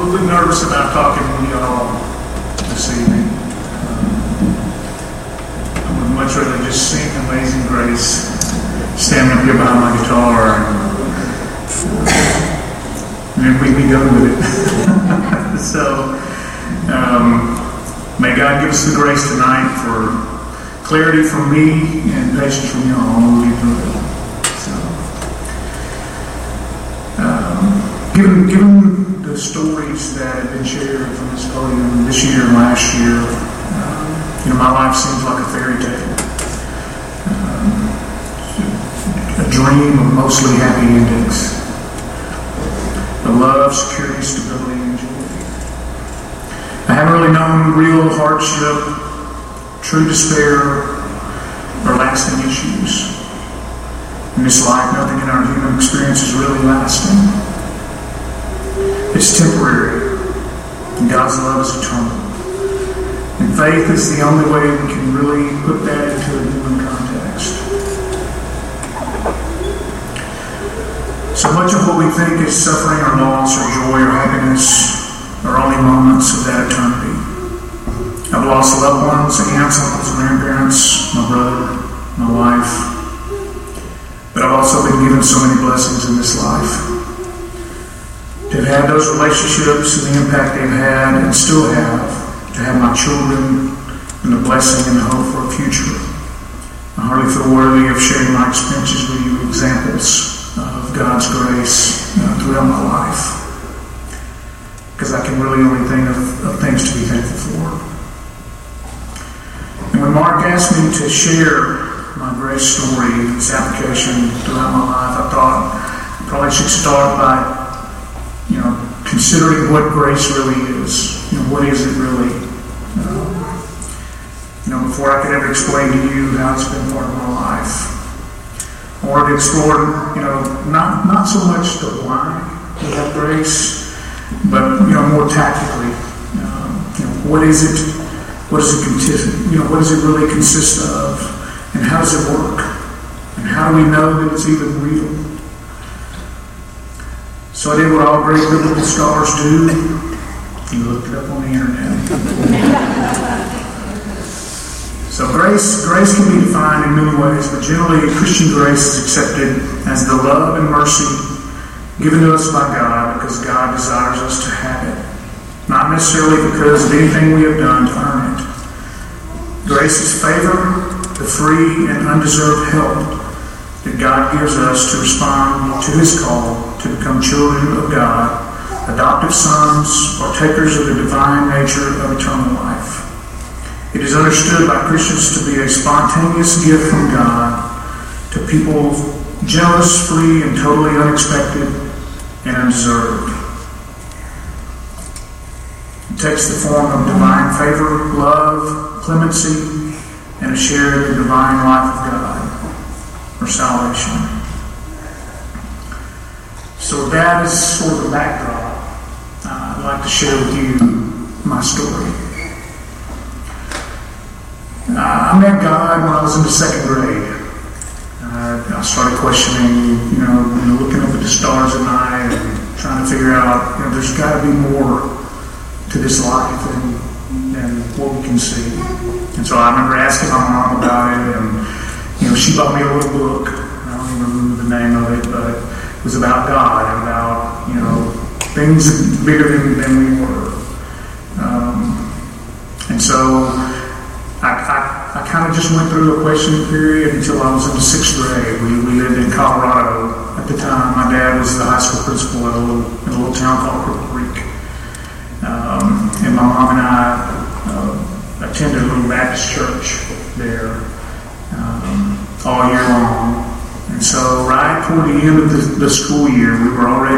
little bit nervous about talking with y'all this evening. I would much rather just sing Amazing Grace, standing up here behind my guitar, and then we'd be done with it. So, may God give us the grace tonight for clarity from me and patience from y'all when we get through it. Given the stories that have been shared from this podium this year and last year, my life seems like a fairy tale. A dream of mostly happy endings. The love, security, stability, and joy. I haven't really known real hardship, true despair, or lasting issues. In this life, nothing in our human experience is really lasting. It's temporary, and God's love is eternal. And faith is the only way we can really put that into a human context. So much of what we think is suffering or loss or joy or happiness are only moments of that eternity. I've lost loved ones, aunts, uncles, grandparents, my brother, my wife. But I've also been given so many blessings in this life. To have had those relationships and the impact they've had and still have, to have my children and the blessing and the hope for a future. I hardly feel worthy of sharing my experiences with you, examples of God's grace throughout my life. Because I can really only think of things to be thankful for. And when Mark asked me to share my grace story, its application throughout my life, I thought I probably should start by considering what grace really is. What is it really? Before I could ever explain to you how it's been part of my life. I wanted to explore, not so much the why we have grace, but, more tactically. What is it? What does it really consist of? And how does it work? And how do we know that it's even real? So I did what all great biblical scholars do. You looked it up on the internet. So grace can be defined in many ways, but generally Christian grace is accepted as the love and mercy given to us by God because God desires us to have it. Not necessarily because of anything we have done to earn it. Grace is favor, the free and undeserved help that God gives us to respond to His call to become children of God, adoptive sons, partakers of the divine nature of eternal life. It is understood by Christians to be a spontaneous gift from God to people jealous, free, and totally unexpected and undeserved. It takes the form of divine favor, love, clemency, and a share of the divine life of God, or salvation. So that is sort of the backdrop. I'd like to share with you my story. I met God when I was in the second grade. I started questioning, looking up at the stars at night and trying to figure out, there's got to be more to this life than what we can see. And so I remember asking my mom about it, and she bought me a little book. I don't even remember the name of it, but it was about God and about, things bigger than we were. And so I kind of just went through a questioning period until I was in the sixth grade. We lived in Colorado at the time. My dad was the high school principal in a little town called Cripple Creek. And my mom and I attended a little Baptist church there all year long. And so right toward the end of the school year, we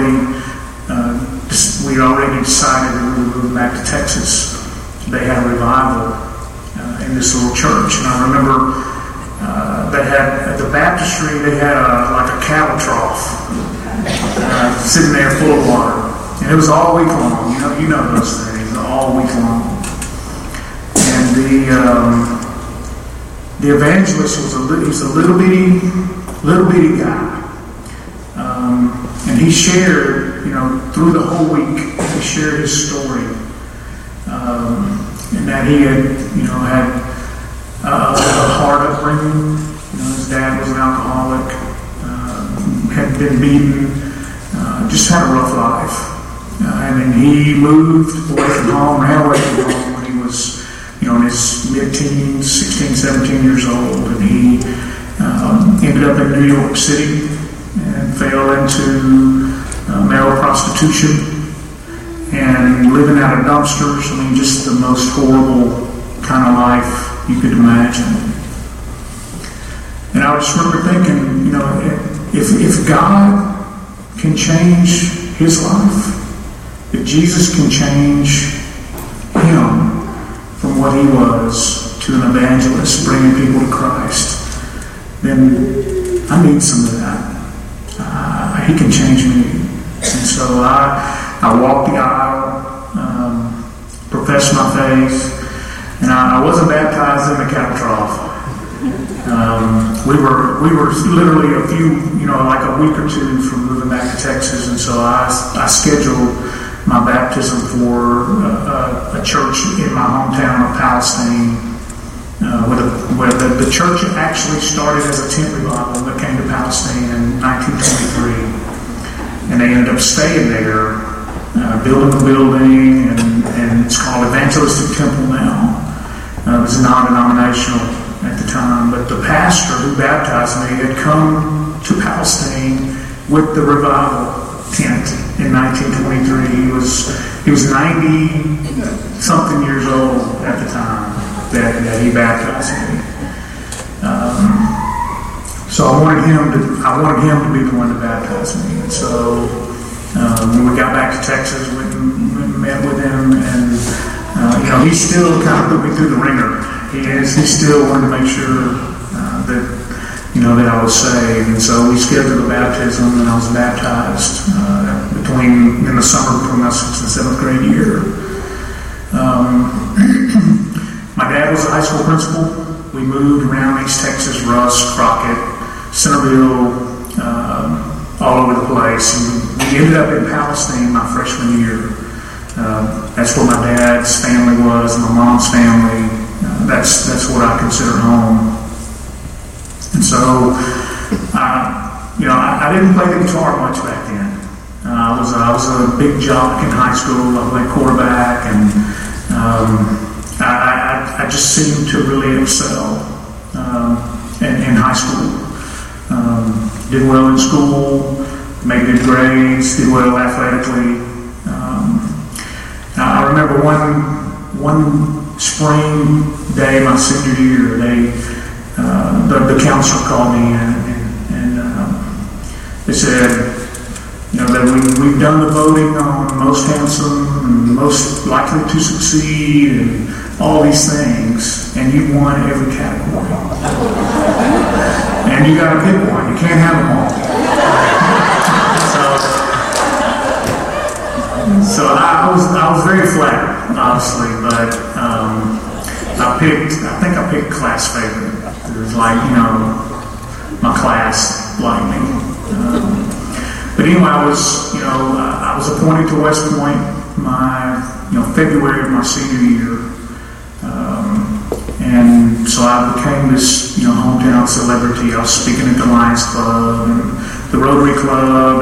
already decided that we were moving back to Texas. They had a revival in this little church. And I remember they had, at the baptistry, they had like a cattle trough sitting there full of water. And it was all week long. You know those things, all week long. And the evangelist was a little bitty guy. And he shared, through the whole week actually shared his story, and that he had a hard upbringing. His dad was an alcoholic, had been beaten, just had a rough life. And then he moved away from home, ran away from home when he was, in his mid-teens, 16, 17 years old. And he ended up in New York City and fell into male prostitution and living out of dumpsters. I mean, just the most horrible kind of life you could imagine. And I just remember thinking, if God can change his life, if Jesus can change him from what he was to an evangelist, bringing people to Christ, then I need some of that. He can change me. And so I walked the aisle, professed my faith, and I wasn't baptized in the cattle trough. We were literally a few, like a week or two from moving back to Texas, and so I scheduled my baptism for a church in my hometown of Palestine, where the church actually started as a tent revival that came to Palestine in 1923, and they ended up staying there, building the building, and it's called Evangelistic Temple now. It was non-denominational at the time, but the pastor who baptized me had come to Palestine with the revival tent in 1923. He was 90-something years old at the time that he baptized me. So I wanted him to be the one to baptize me. And so when we got back to Texas, we met with him, and he still kind of put me through the ringer. He still wanted to make sure that I was saved, and so we scheduled a baptism, and I was baptized in the summer between my 6th and 7th grade year. My dad was a high school principal. We moved around East Texas, Rusk, Crockett, Centerville, all over the place. And we ended up in Palestine my freshman year. That's where my dad's family was, and my mom's family. That's what I consider home. And so, I didn't play the guitar much back then. I was a big jock in high school. I played quarterback, and I just seemed to really excel in high school. Did well in school, made good grades, did well athletically. I remember one spring day, my senior year, the counselor called me and they said, that we've done the voting on most handsome and most likely to succeed and all these things, and you won every category. And you got to pick one. You can't have them all. So I was very flattered, obviously, but I picked class favorite. It was like, my class liked me. But anyway, I was appointed to West Point February of my senior year. And so I became this, hometown celebrity. I was speaking at the Lions Club and the Rotary Club,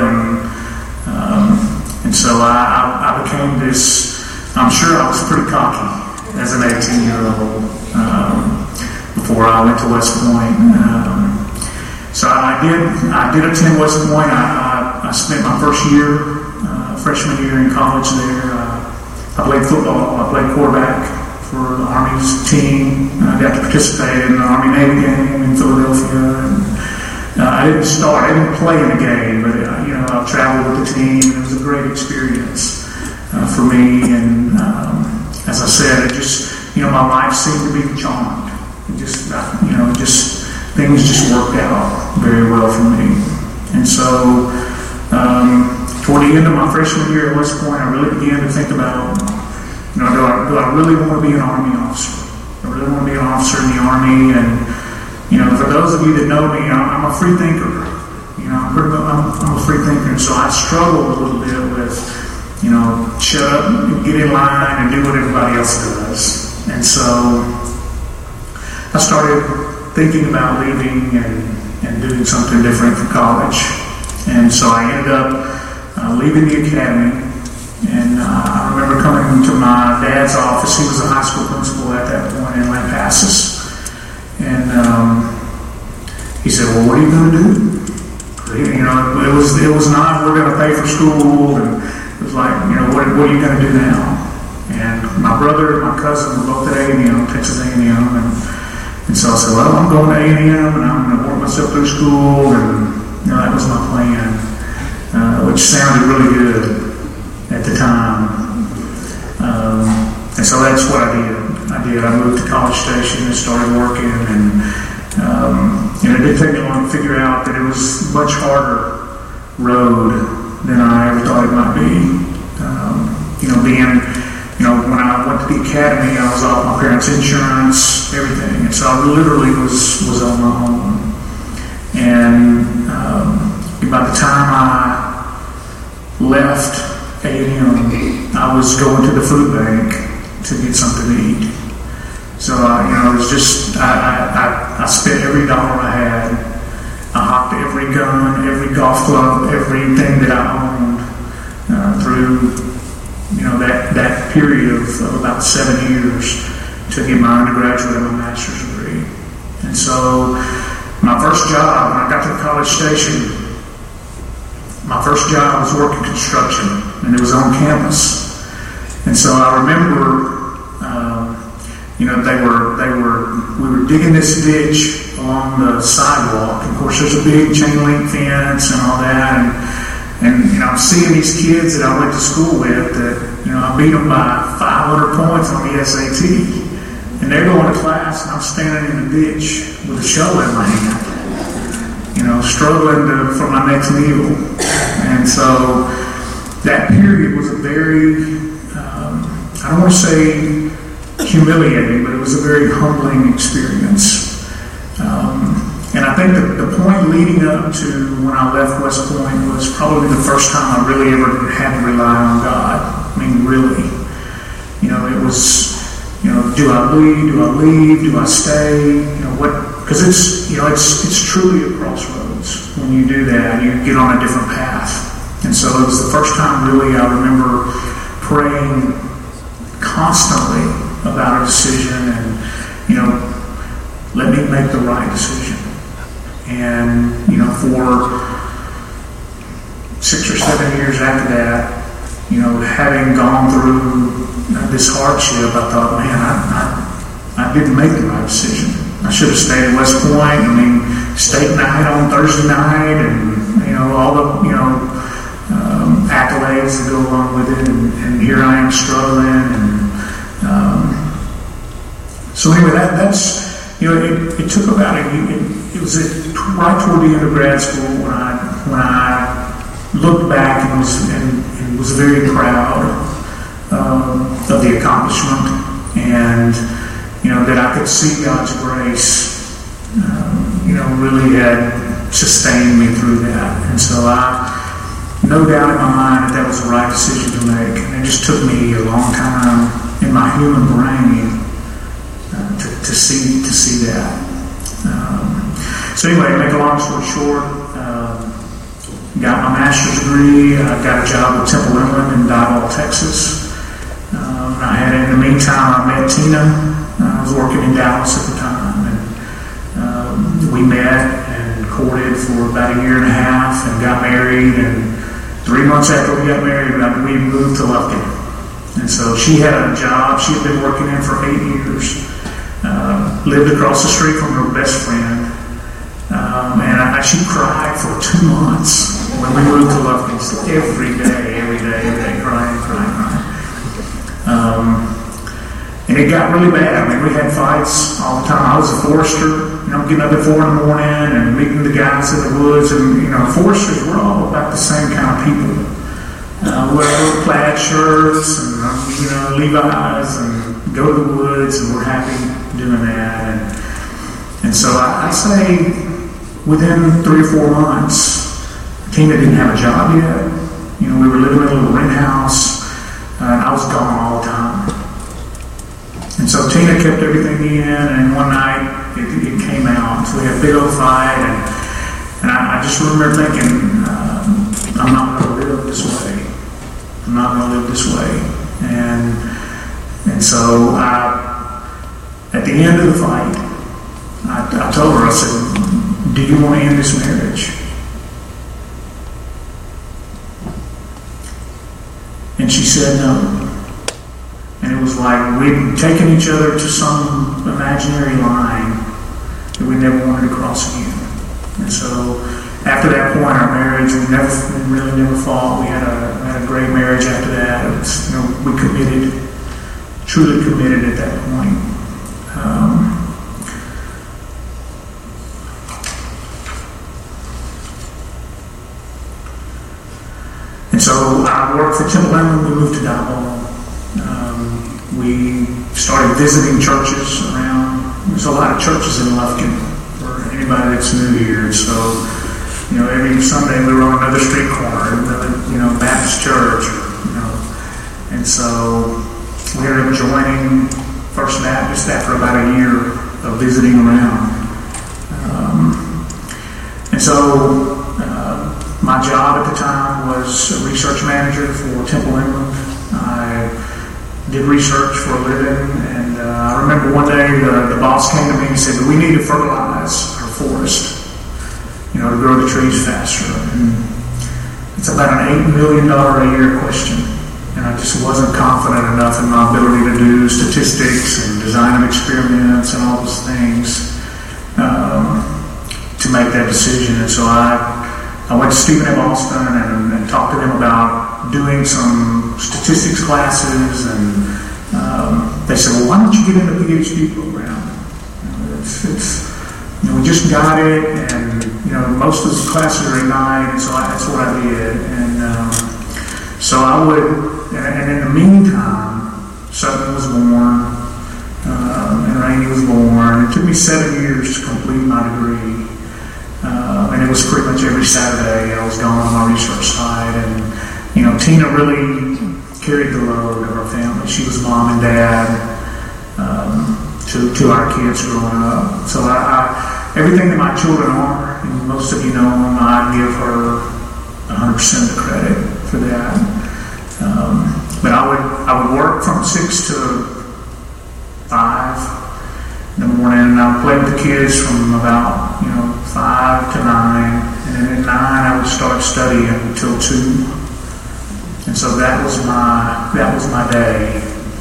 and so I became this. I'm sure I was pretty cocky as an 18-year-old before I went to West Point. So I did attend West Point. I spent my first year, freshman year in college there. I played football. I played quarterback for the Army's team. I got to participate in the Army-Navy game in Philadelphia. And, I didn't play in the game, but I traveled with the team. It was a great experience for me. And as I said, it just my life seemed to be charmed. It just things just worked out very well for me. And so toward the end of my freshman year at West Point, I really began to think about, do I really want to be an Army officer? I really want to be an officer in the Army. And for those of you that know me, I'm a free thinker. I'm a free thinker. And so I struggled a little bit with shut up, get in line, and do what everybody else does. And so I started thinking about leaving and doing something different for college. And so I ended up leaving the academy. And I remember coming to my dad's office. He was a high school principal at that point in Lampasas. And he said, "Well, what are you going to do?" It was not, "We're going to pay for school," and it was like, what are you going to do now? And my brother and my cousin were both at A&M, Texas A&M, and so I said, "Well, I'm going to A&M, and I'm going to work myself through school," and that was my plan, which sounded really good at the time. And so that's what I did. I moved to College Station and started working, and it did take me long to figure out that it was a much harder road than I ever thought it might be. When I went to the academy, I was off my parents' insurance, everything, and so I literally was on my own. And by the time I left A&M, I was going to the food bank to get something to eat. So it was just I spent every dollar I had. I hopped every gun, every golf club, everything that I owned through that period of about 7 years to get my undergraduate and my master's degree. And so my first job, when I got to the College Station, my first job was working construction, and it was on campus. And so I remember, we were digging this ditch along the sidewalk. Of course, there's a big chain link fence and all that, and I'm seeing these kids that I went to school with that, I beat them by 500 points on the SAT. And they're going to class, and I'm standing in the ditch with a shovel in my hand, struggling for my next meal. And so that period was a very, I don't want to say humiliating, but it was a very humbling experience. And I think the point leading up to when I left West Point was probably the first time I really ever had to rely on God. I mean, really. It was, do I leave? Do I leave? Do I stay? Because it's truly a crossroads. When you do that, you get on a different path. And so it was the first time really I remember praying constantly about a decision and, let me make the right decision. And, for 6 or 7 years after that, having gone through this hardship, I thought, man, I didn't make the right decision. I should have stayed at West Point. State night on Thursday night, and all the accolades that go along with it. And here I am struggling. And so anyway, that's it took about it was right toward the end of grad school when I looked back and was very proud of the accomplishment, and that I could see God's grace really had sustained me through that. And so no doubt in my mind that was the right decision to make. And it just took me a long time in my human brain to see that. So anyway, to make a long story short, got my master's degree. I got a job with Temple Inland in Diboll, Texas. In the meantime, I met Tina. I was working in Dallas at the time, and we met and courted for about 1.5 years and got married. And 3 months after we got married, we moved to Lufkin. And so she had a job she had been working in for 8 years. Lived across the street from her best friend. And she cried for 2 months when we moved to Lufkin. So every day, crying. And it got really bad. We had fights all the time. I was a forester, getting up at 4 in the morning and meeting the guys in the woods. And, foresters, we're all about the same kind of people. Wear plaid shirts and, Levi's and go to the woods, and we're happy doing that. And so I'd say within 3 or 4 months, Tina didn't have a job yet. We were living in a little rent house, and I was gone all the time. And so Tina kept everything in, and one night it came out. So we had a big old fight, and I just remember thinking, I'm not going to live this way. I'm not going to live this way. And so at the end of the fight, I told her, I said, do you want to end this marriage? And she said no. And it was like we'd taken each other to some imaginary line that we never wanted to cross again. And so after that point, our marriage, we really never fought. We had a great marriage after that. It was, we committed, truly committed at that point. And so I worked for Temple Inland. We moved to Diboll. We started visiting churches around. There's a lot of churches in Lufkin for anybody that's new here. So, every Sunday we were on another street corner, another, Baptist church, And so we ended up joining First Baptist after about a year of visiting around. And so my job at the time was a research manager for Temple Inland. I did research for a living, and I remember one day the boss came to me and said, we need to fertilize our forest, to grow the trees faster. And it's about an $8 million a year question, and I just wasn't confident enough in my ability to do statistics and design of experiments and all those things to make that decision. And so I went to Stephen F. Austin and talked to them about doing some statistics classes, and they said, well, why don't you get in the PhD program? We just got it, and most of those classes are at night, and so that's what I did. And so I would, and in the meantime, Sutton was born, and Rainey was born. It took me 7 years to complete my degree. And it was pretty much every Saturday I was gone on my research side. And, Tina really carried the load of our family. She was mom and dad to our kids growing up. So everything that my children are, and most of you know them, I give her 100% of the credit for that. But I would work from 6 to 5 in the morning, and I would play with the kids from about 5 to 9, and then at 9 I would start studying until 2, and so that was my day.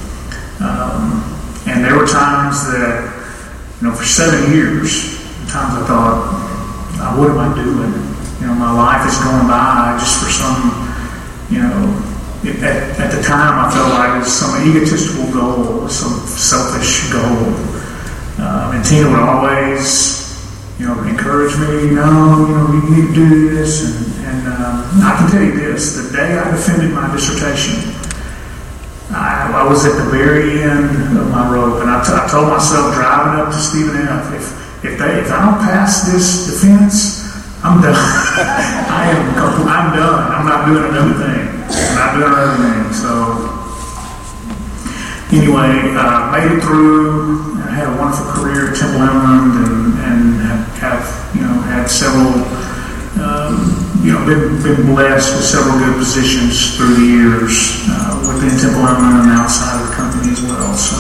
And there were times that for 7 years, times I thought, what am I doing? My life is going by just for some, at the time I felt like it was some egotistical goal, some selfish goal. And Tina would always, encourage me, you need to do this. And I can tell you this, the day I defended my dissertation, I was at the very end of my rope, and I told myself driving up to Stephen F., if I don't pass this defense, I'm done. I'm done. I'm not doing another thing. So anyway, made it through. I had a wonderful career at Temple Inland, and have had several, been blessed with several good positions through the years within Temple Inland and outside of the company as well. So,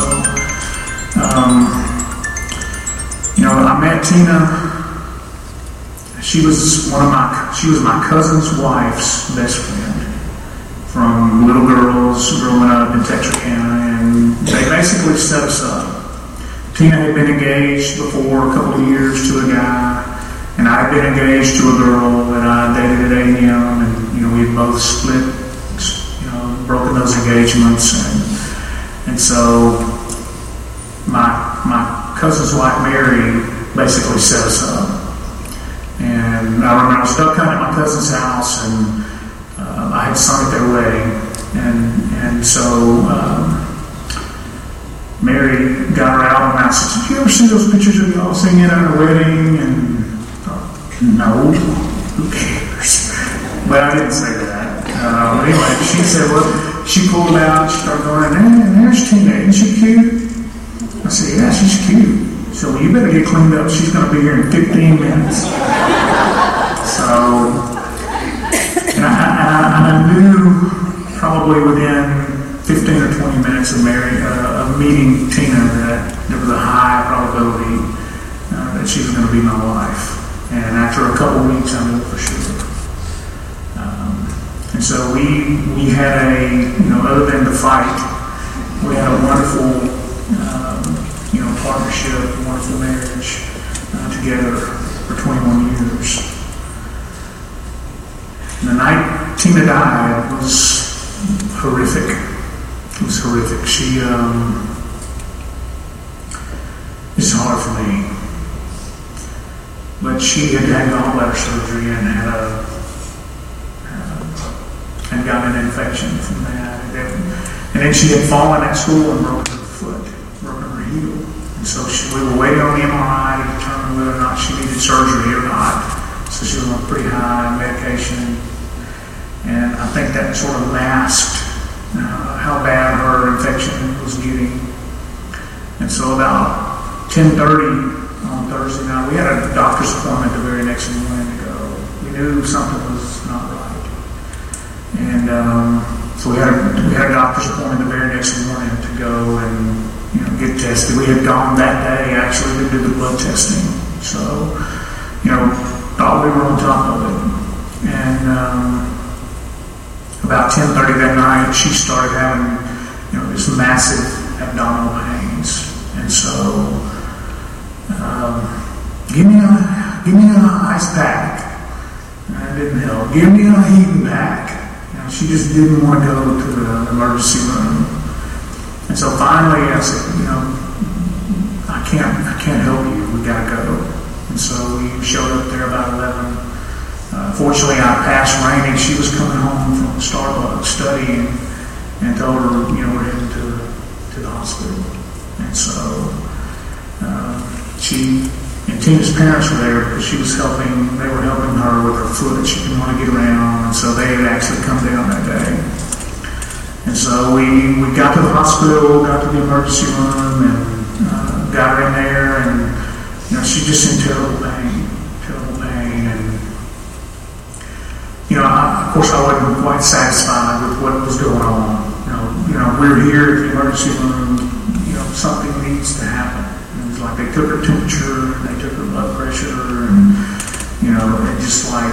I met Tina. She was my cousin's wife's best friend from little girls growing up in Texarkana, and they basically set us up. Tina had been engaged before a couple of years to a guy, and I had been engaged to a girl that I dated at A&M, and we had both split, broken those engagements, and so my cousin's wife Mary basically set us up. And I remember I was stuck at my cousin's house, and I had sung at their wedding, and so Mary got her out, and I said, "Did you ever see those pictures of y'all singing at our wedding?" And I thought, no, who cares? But I didn't say that. anyway, she said, well, she pulled out, she started going, and there's Tina, isn't she cute? I said, yeah, she's cute. So well, you better get cleaned up. She's going to be here in 15 minutes. So, and I knew probably within 15 or 20 minutes of meeting Tina that there was a high probability that she was going to be my wife. And after a couple of weeks, I knew it for sure. And so we had other than the fight, we had a wonderful, partnership, wonderful marriage together for 21 years. And the night Tina died was horrific. It was horrific. It's hard for me. But she had gallbladder surgery and gotten an infection from that. And then she had fallen at school and broken her foot, broken her heel. And so we were waiting on the MRI to determine whether or not she needed surgery or not. So she was on pretty high medication. And I think that sort of masked how bad her infection was getting. And so about 10:30 on Thursday night, we had a doctor's appointment the very next morning to go. We knew something was not right. And so we had a doctor's appointment the very next morning to go and get tested. We had gone that day actually to do the blood testing. So, thought we were on top of it. And about 10:30 that night, she started having, this massive abdominal pains. And so, give me an ice pack. And that didn't help. Give me a heating pack. She just didn't want to go to the emergency room. And so finally I said, I can't help you. We got to go. And so we showed up there about 11. Fortunately, I passed Rainey. She was coming home from Starbucks studying and told her, we're heading to the hospital. And so she and Tina's parents were there because they were helping her with her foot. She didn't want to get around, and so they had actually come down that day. And so we got to the hospital, got to the emergency room, and got her in there, and she just in terrible pain. And of course, I wasn't quite satisfied with what was going on. We're here at the emergency room. Something needs to happen. It was like they took her temperature, and they took her blood pressure, and and just like,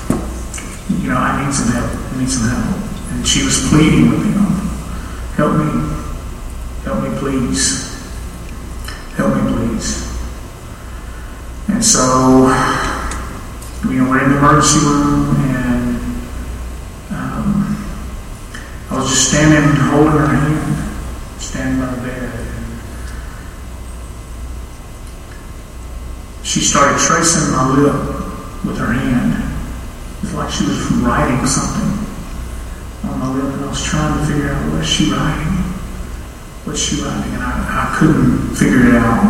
I need some help. I need some help. And she was pleading with him, help me, please, help me, please. And so, we're in the emergency room, and I was just standing, holding her hand, standing by the bed. She started tracing my lip with her hand. It was like she was writing something on my lip, and I was trying to figure out what's she writing, and I couldn't figure it out.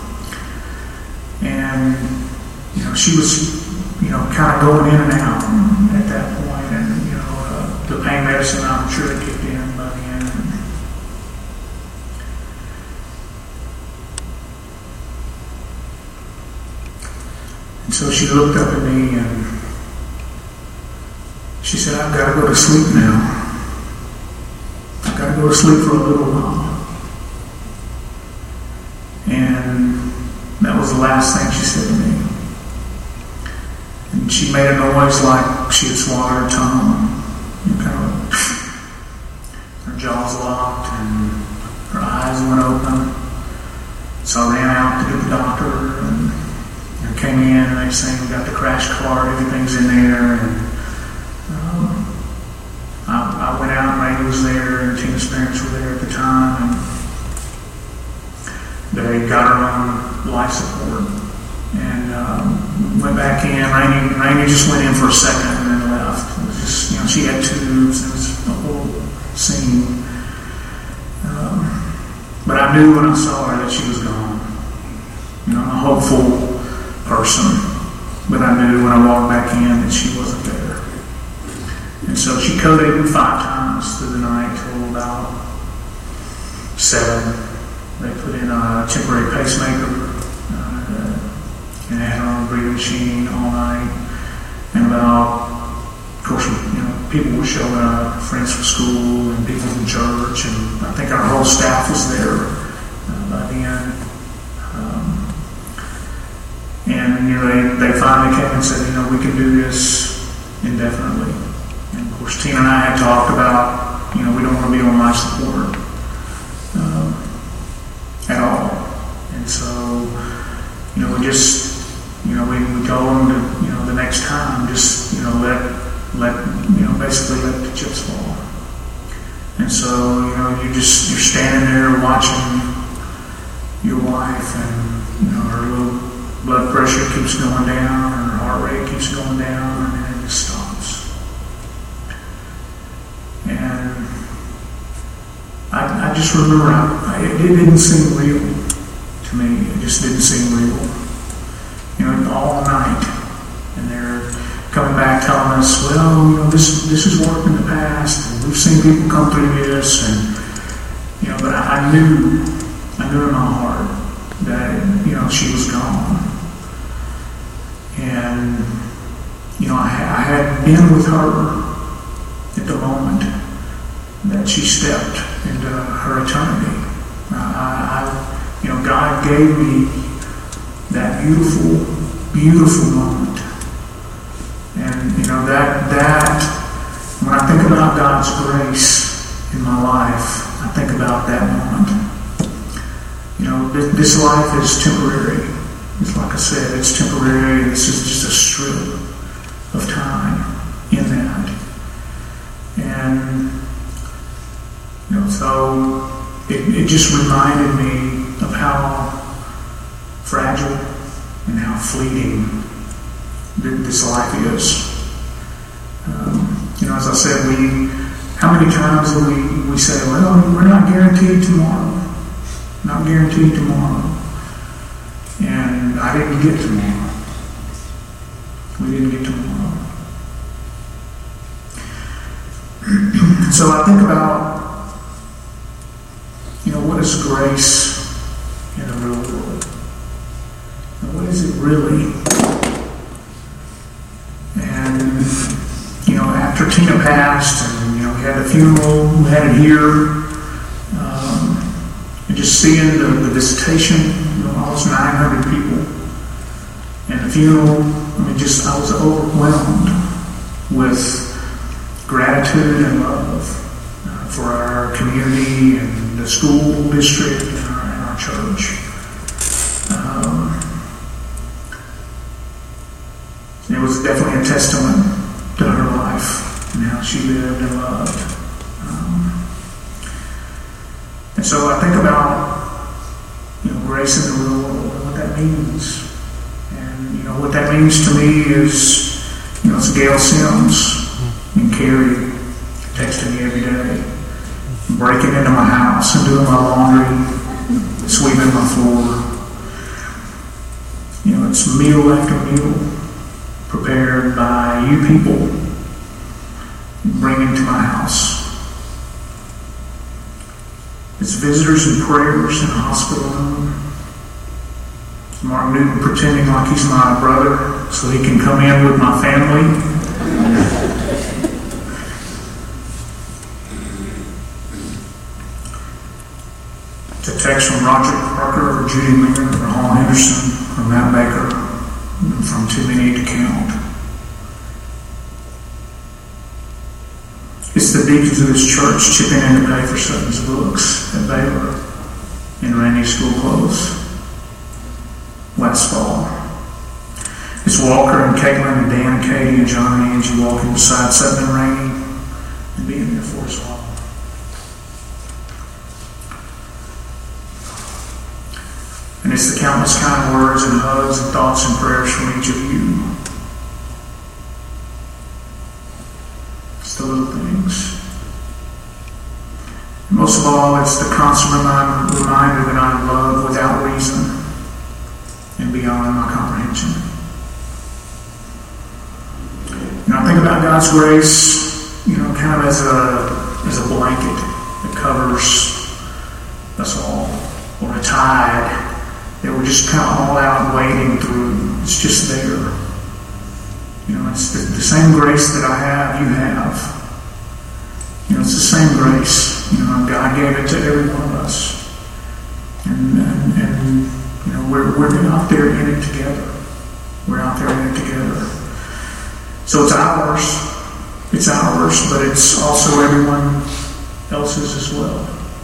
And she was kind of going in and out at that point, and the pain medicine, I'm sure, it kicked in by the end. And so she looked up at me and she said, I've got to go to sleep now. I've got to go to sleep for a little while. And that was the last thing she said to me. And she made a noise like she had swallowed her tongue. Her jaws locked and her eyes went open. So I ran out to get the doctor and came in, and they saying we got the crash cart, everything's in there, and I went out, and Rainey was there, and Tina's parents were there at the time, and they got her on life support, and went back in. Rainey just went in for a second and then left. It was just, she had tubes. It was a whole scene. But I knew when I saw her that she was gone. I'm a hopeful person, but I knew when I walked back in that she wasn't there. And so she coded 5 times through the night till about 7. They put in a temporary pacemaker and had her on a breathing machine all night. And of course, people were showing up, friends from school and people from church, and I think our whole staff was there by then. And they finally came and said, we can do this indefinitely. And of course, Tina and I had talked about, we don't want to be on life support at all. And so, we just, we told them to, the next time, just, basically let the chips fall. And so, you're standing there watching your wife, and, her little blood pressure keeps going down, and her heart rate keeps going down, and then it just stops. And I just remember, it didn't seem real to me. It just didn't seem real. All night. And they're coming back telling us, well, this has worked in the past, and we've seen people come through this, and, but I knew in my heart that, she was gone. And, I had been with her at the moment that she stepped into her eternity. God gave me that beautiful moment. And, that when I think about God's grace in my life, I think about that moment. This life is temporary. It's like I said, it's temporary. This is just a strip of time in that. And, so it just reminded me of how fragile and how fleeting this life is. As I said, how many times do we say, well, we're not guaranteed tomorrow. Not guaranteed tomorrow. And I didn't get tomorrow. We didn't get tomorrow. So I think about, what is grace in the real world? And what is it really? And, after Tina passed, and, we had the funeral, we had it here, and just seeing the visitation, almost 900 people, and the funeral, I was overwhelmed with gratitude and love for our community and the school district and our church. It was definitely a testament to her life and how she lived and loved. And so I think about, grace in the real world and what that means. And, what that means to me is, it's Gail Sims and Carrie texting me every day, breaking into my house and doing my laundry, sweeping my floor. It's meal after meal prepared by you people, bringing to my house. It's visitors and prayers in a hospital room. Mark Newton pretending like he's my brother so he can come in with my family. It's a text from Roger Parker or Judy Lehman or Hall Henderson or Matt Baker from Too Many to Count. It's the deacons of this church chipping in to pay for Sutton's books at Baylor and Randy's school clothes last fall. It's Walker and Caitlin and Dan and Katie and John and Angie walking beside Sutton and Randy and being there for us all. And it's the countless kind words and hugs and thoughts and prayers from each of you. It's the little things. And most of all, it's the constant reminder that I am loved without reason and beyond my comprehension. And I think about God's grace kind of as a blanket that covers us all, or a tide that we're just kind of all out wading through. It's just there. It's the same grace that I have, you have. It's the same grace. God gave it to every one of us. And we're out there in it together. We're out there in it together. So it's ours. It's ours, but it's also everyone else's as well.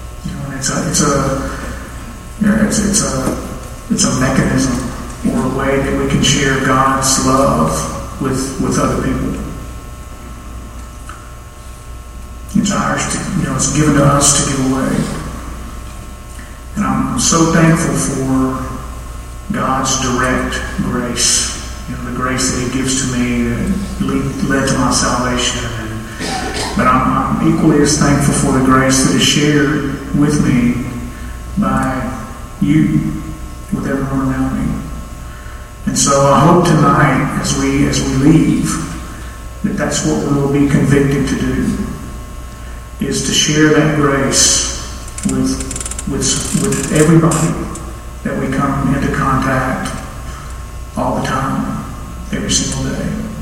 It's a mechanism or a way that we can share God's love with other people. It's ours it's given to us to give away. And I'm so thankful for God's direct grace. The grace that He gives to me that led to my salvation. But I'm equally as thankful for the grace that is shared with me by you, with everyone around me. And so I hope tonight, as we leave, that's what we will be convicted to do, is to share that grace with everybody that we come into contact all the time, every single day.